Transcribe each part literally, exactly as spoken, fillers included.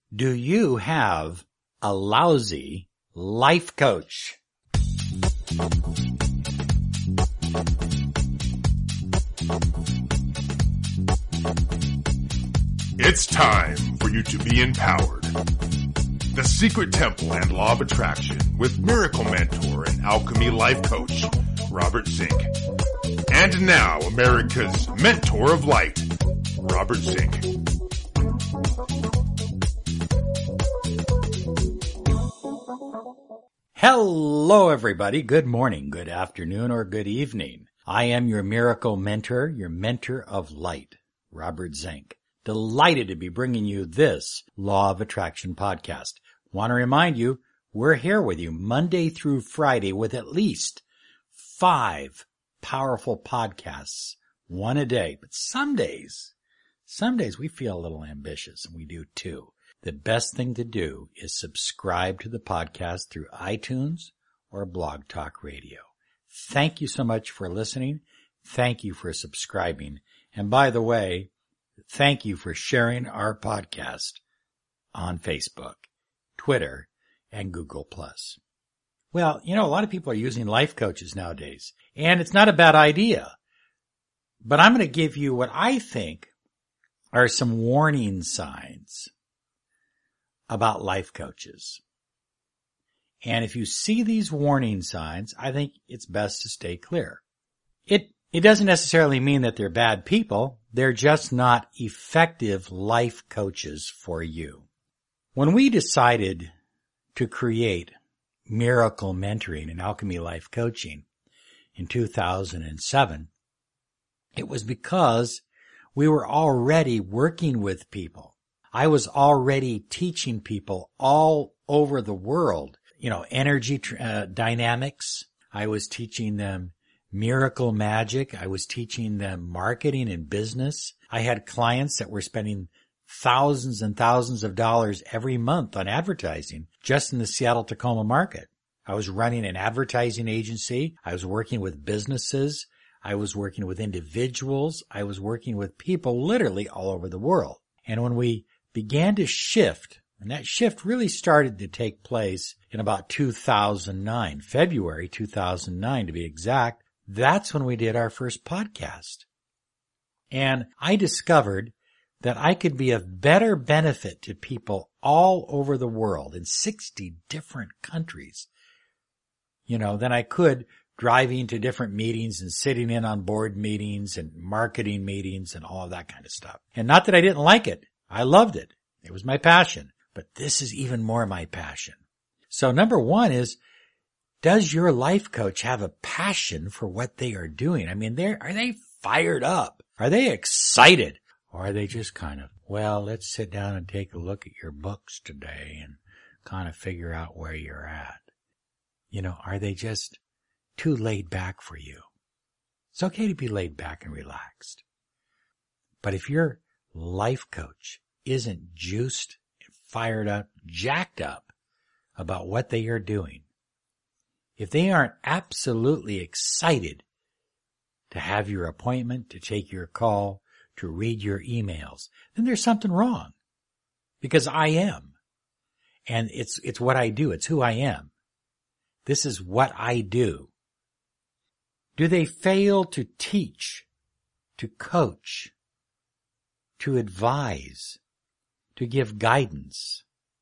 Do you have a lousy life coach? It's time for you to be empowered. The Secret Temple and Law of Attraction with Miracle Mentor and Alchemy Life Coach, Robert Zink. And now, America's Mentor of Light, Robert Zink. Hello, everybody. Good morning, good afternoon, or good evening. I am your Miracle Mentor, your Mentor of Light, Robert Zink. Delighted to be bringing you this Law of Attraction podcast. Want to remind you, we're here with you Monday through Friday with at least five powerful podcasts, one a day. But some days, some days we feel a little ambitious, and we do too. The best thing to do is subscribe to the podcast through iTunes or Blog Talk Radio. Thank you so much for listening. Thank you for subscribing. And by the way, thank you for sharing our podcast on Facebook, Twitter, and Google Plus. Well, you know, a lot of people are using life coaches nowadays, and it's not a bad idea. But I'm going to give you what I think are some warning signs about life coaches. And if you see these warning signs, I think it's best to stay clear. It It doesn't necessarily mean that they're bad people. They're just not effective life coaches for you. When we decided to create Miracle Mentoring and Alchemy Life Coaching in two thousand seven, it was because we were already working with people. I was already teaching people all over the world, you know, energy uh, dynamics. I was teaching them miracle magic. I was teaching them marketing and business. I had clients that were spending thousands and thousands of dollars every month on advertising just in the Seattle-Tacoma market. I was running an advertising agency. I was working with businesses. I was working with individuals. I was working with people literally all over the world. And when we began to shift, and that shift really started to take place in about two thousand nine, February two thousand nine to be exact, that's when we did our first podcast. And I discovered that I could be of better benefit to people all over the world in sixty different countries, you know, than I could driving to different meetings and sitting in on board meetings and marketing meetings and all of that kind of stuff. And not that I didn't like it. I loved it. It was my passion. But this is even more my passion. So number one is, does your life coach have a passion for what they are doing? I mean, they're, are they fired up? Are they excited? Or are they just kind of, well, let's sit down and take a look at your books today and kind of figure out where you're at? You know, are they just too laid back for you? It's okay to be laid back and relaxed. But if your life coach isn't juiced, fired up, jacked up about what they are doing, if they aren't absolutely excited to have your appointment, to take your call, to read your emails, then there's something wrong. Because I am. And it's, it's what I do. It's who I am. This is what I do. Do they fail to teach, to coach, to advise, to give guidance?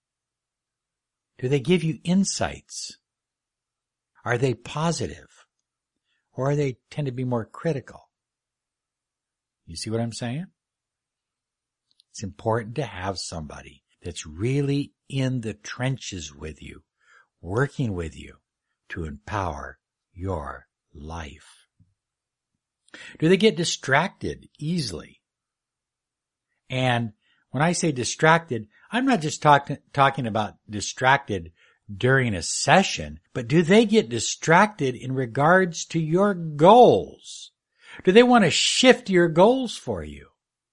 Do they give you insights? Are they positive? Or are they tend to be more critical? You see what I'm saying? It's important to have somebody that's really in the trenches with you, working with you to empower your life. Do they get distracted easily? And when I say distracted, I'm not just talk, talking about distracted during a session, but do they get distracted in regards to your goals? Do they want to shift your goals for you?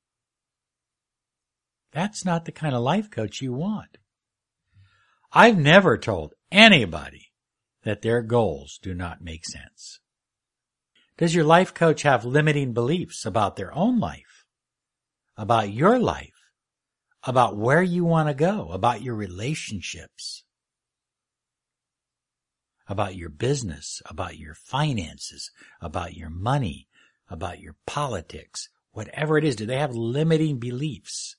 That's not the kind of life coach you want. I've never told anybody that their goals do not make sense. Does your life coach have limiting beliefs about their own life, about your life, about where you want to go, about your relationships, about your business, about your finances, about your money, about your politics, whatever it is. Do they have limiting beliefs?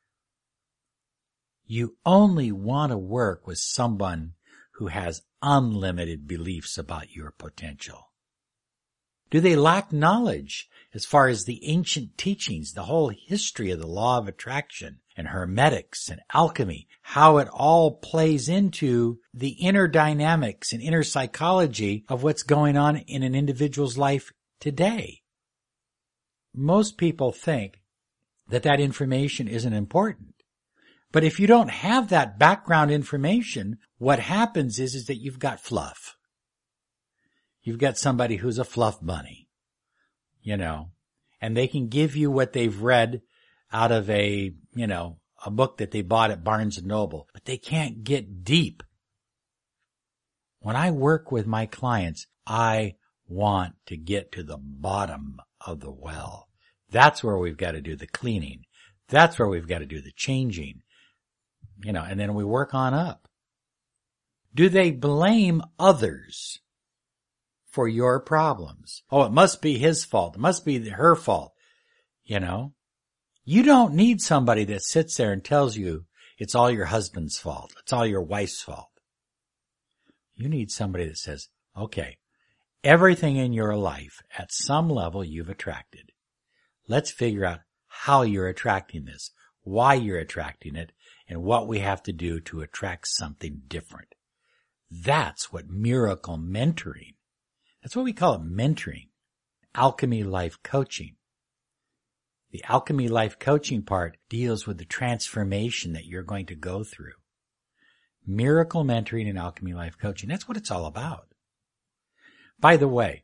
You only want to work with someone who has unlimited beliefs about your potential. Do they lack knowledge as far as the ancient teachings, the whole history of the law of attraction and hermetics and alchemy, how it all plays into the inner dynamics and inner psychology of what's going on in an individual's life today? Most people think that that information isn't important. But if you don't have that background information, what happens is, is that you've got fluff. You've got somebody who's a fluff bunny, you know, and they can give you what they've read out of a, you know, a book that they bought at Barnes and Noble, but they can't get deep. When I work with my clients, I want to get to the bottom of the well. That's where we've got to do the cleaning. That's where we've got to do the changing, you know, and then we work on up. Do they blame others for your problems? Oh, it must be his fault. It must be her fault. You know, you don't need somebody that sits there and tells you it's all your husband's fault. It's all your wife's fault. You need somebody that says, okay, everything in your life at some level you've attracted. Let's figure out how you're attracting this, why you're attracting it, and what we have to do to attract something different. That's what miracle mentoring, that's what we call it, mentoring, alchemy life coaching. The alchemy life coaching part deals with the transformation that you're going to go through. Miracle mentoring and alchemy life coaching, that's what it's all about. By the way,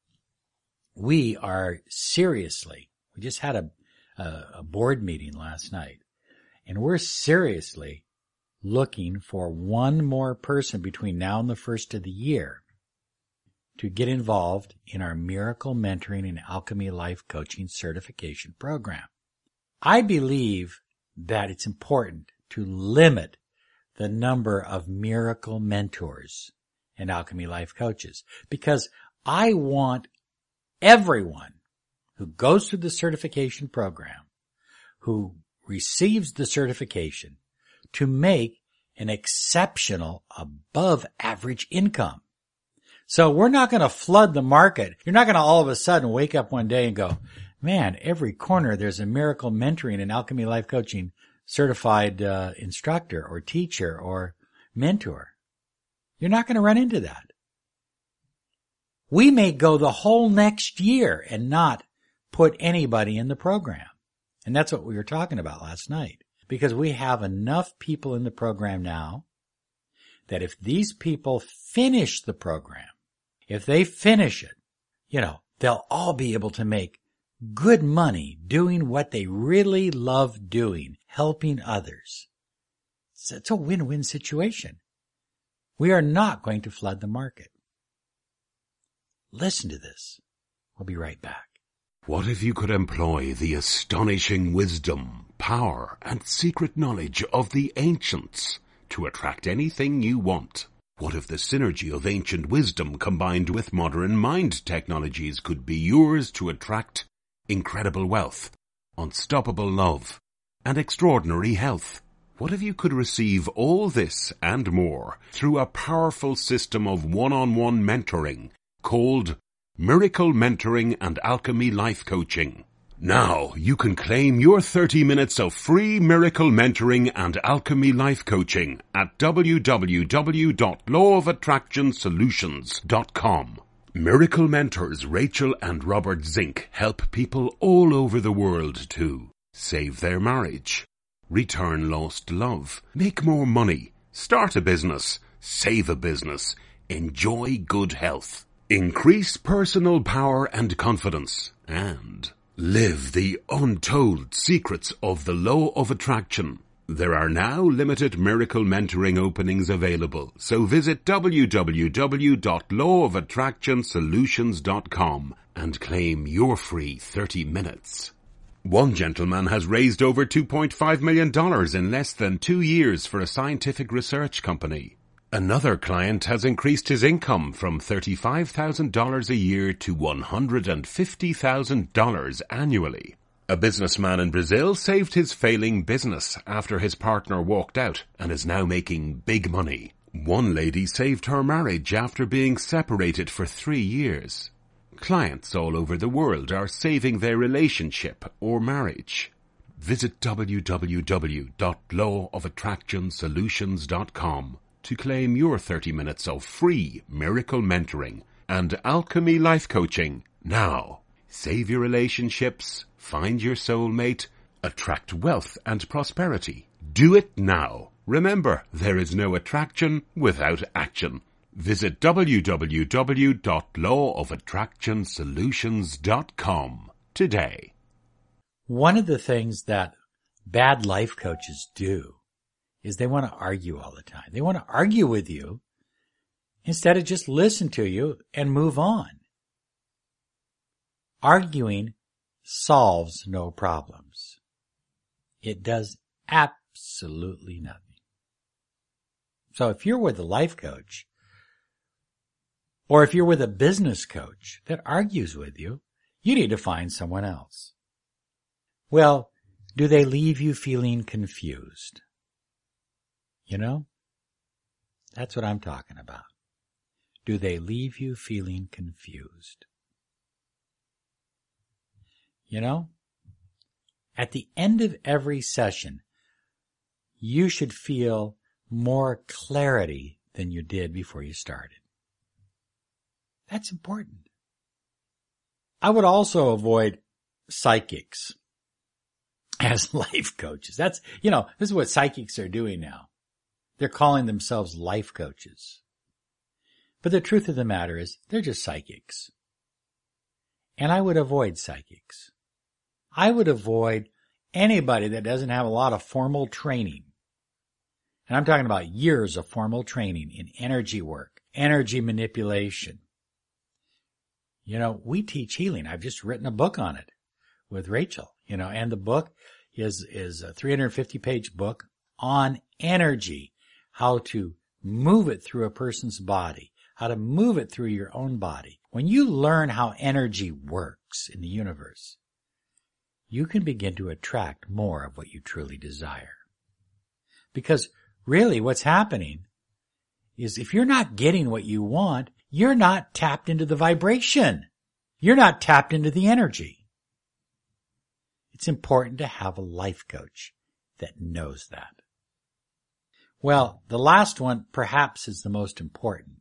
we are seriously, we just had a, a, a board meeting last night, and we're seriously looking for one more person between now and the first of the year to get involved in our Miracle Mentoring and Alchemy Life Coaching Certification Program. I believe that it's important to limit the number of miracle mentors and alchemy life coaches, because I want everyone who goes through the certification program, who receives the certification, to make an exceptional, above average income. So we're not going to flood the market. You're not going to all of a sudden wake up one day and go, man, every corner there's a miracle mentoring and alchemy life coaching certified uh, instructor or teacher or mentor. You're not going to run into that. We may go the whole next year and not put anybody in the program. And that's what we were talking about last night. Because we have enough people in the program now that if these people finish the program, if they finish it, you know, they'll all be able to make good money doing what they really love doing, helping others. It's, it's a win-win situation. We are not going to flood the market. Listen to this. We'll be right back. What if you could employ the astonishing wisdom, power, and secret knowledge of the ancients to attract anything you want? What if the synergy of ancient wisdom combined with modern mind technologies could be yours to attract incredible wealth, unstoppable love, and extraordinary health? What if you could receive all this and more through a powerful system of one-on-one mentoring called Miracle Mentoring and Alchemy Life Coaching? Now you can claim your thirty minutes of free Miracle Mentoring and Alchemy Life Coaching at w w w dot law of attraction solutions dot com. Miracle mentors Rachel and Robert Zink help people all over the world to save their marriage, return lost love, make more money, start a business, save a business, enjoy good health, increase personal power and confidence, and live the untold secrets of the law of attraction. There are now limited Miracle Mentoring openings available, so visit w w w dot law of attraction solutions dot com and claim your free thirty minutes. One gentleman has raised over two point five million dollars in less than two years for a scientific research company. Another client has increased his income from thirty-five thousand dollars a year to one hundred fifty thousand dollars annually. A businessman in Brazil saved his failing business after his partner walked out and is now making big money. One lady saved her marriage after being separated for three years. Clients all over the world are saving their relationship or marriage. Visit w w w dot law of attraction solutions dot com to claim your thirty minutes of free miracle mentoring and alchemy life coaching now. Save your relationships, find your soulmate, attract wealth and prosperity. Do it now. Remember, there is no attraction without action. Visit w w w dot law of attraction solutions dot com today. One of the things that bad life coaches do is they want to argue all the time. They want to argue with you instead of just listen to you and move on. Arguing solves no problems. It does absolutely nothing. So if you're with a life coach, or if you're with a business coach that argues with you, you need to find someone else. Well, do they leave you feeling confused? You know, that's what I'm talking about. Do they leave you feeling confused? You know, at the end of every session, you should feel more clarity than you did before you started. That's important. I would also avoid psychics as life coaches. That's, you know, this is what psychics are doing now. They're calling themselves life coaches. But the truth of the matter is, they're just psychics. And I would avoid psychics. I would avoid anybody that doesn't have a lot of formal training. And I'm talking about years of formal training in energy work, energy manipulation. You know, we teach healing. I've just written a book on it with Rachel, you know, and the book is, is a three hundred fifty page book on energy, how to move it through a person's body, how to move it through your own body. When you learn how energy works in the universe, you can begin to attract more of what you truly desire. Because really what's happening is if you're not getting what you want, you're not tapped into the vibration. You're not tapped into the energy. It's important to have a life coach that knows that. Well, the last one perhaps is the most important.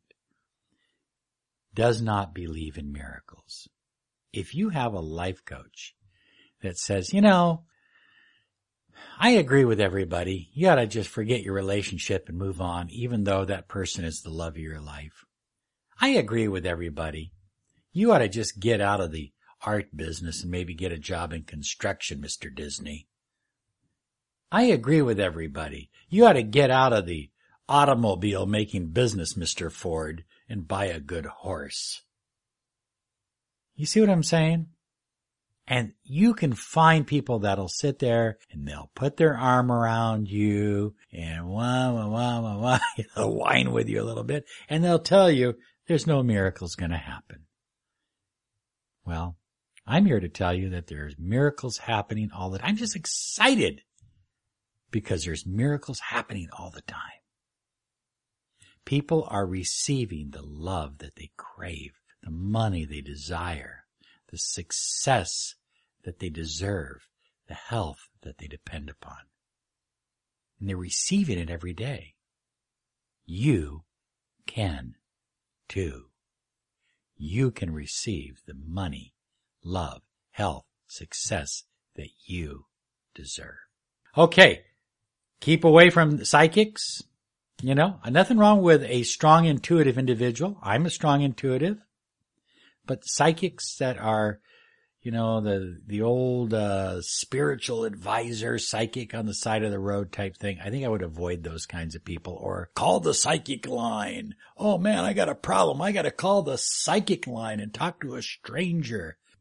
Does not believe in miracles. If you have a life coach that says, you know, I agree with everybody. You gotta just forget your relationship and move on, even though that person is the love of your life. I agree with everybody. You ought to just get out of the art business and maybe get a job in construction, Mister Disney. I agree with everybody. You ought to get out of the automobile making business, Mister Ford, and buy a good horse. You see what I'm saying? And you can find people that'll sit there and they'll put their arm around you and wah, wah, wah, wah, wah, you know, whine with you a little bit. And they'll tell you there's no miracles going to happen. Well, I'm here to tell you that there's miracles happening all the time. I'm just excited because there's miracles happening all the time. People are receiving the love that they crave, the money they desire, the success that they deserve, the health that they depend upon. And they're receiving it every day. You can too. You can receive the money, love, health, success that you deserve. Okay, keep away from psychics. You know, nothing wrong with a strong intuitive individual. I'm a strong intuitive. But psychics that are, you know, the the old uh spiritual advisor psychic on the side of the road type thing, I think I would avoid those kinds of people. Or call the psychic line. Oh man, I got a problem. I got to call the psychic line and talk to a stranger. No,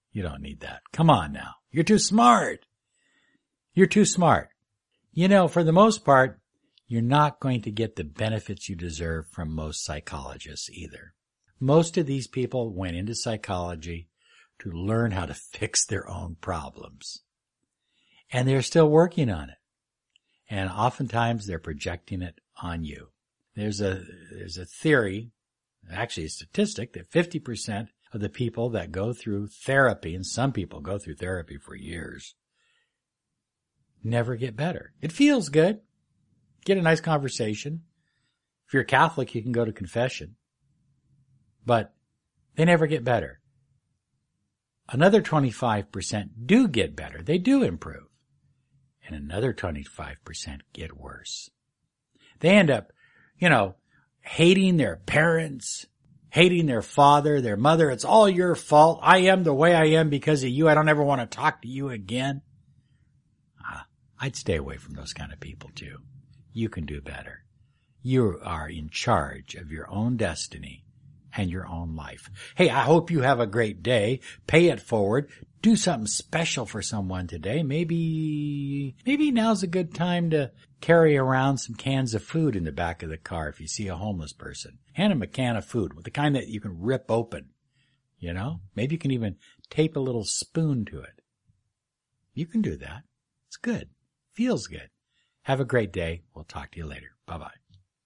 You don't need that. Come on now. You're too smart. You're too smart. You know, for the most part, you're not going to get the benefits you deserve from most psychologists either. Most of these people went into psychology to learn how to fix their own problems. And they're still working on it. And oftentimes they're projecting it on you. There's a, there's a theory, actually a statistic, that fifty percent of the people that go through therapy, and some people go through therapy for years, never get better. It feels good. Get a nice conversation. If you're Catholic, you can go to confession. But they never get better. Another twenty-five percent do get better. They do improve. And another twenty-five percent get worse. They end up, you know, hating their parents, hating their father, their mother. It's all your fault. I am the way I am because of you. I don't ever want to talk to you again. Ah, I'd stay away from those kind of people too. You can do better. You are in charge of your own destiny and your own life. Hey, I hope you have a great day. Pay it forward. Do something special for someone today. Maybe, maybe now's a good time to carry around some cans of food in the back of the car if you see a homeless person. Hand them a can of food, the kind that you can rip open. You know, maybe you can even tape a little spoon to it. You can do that. It's good. Feels good. Have a great day. We'll talk to you later. Bye-bye.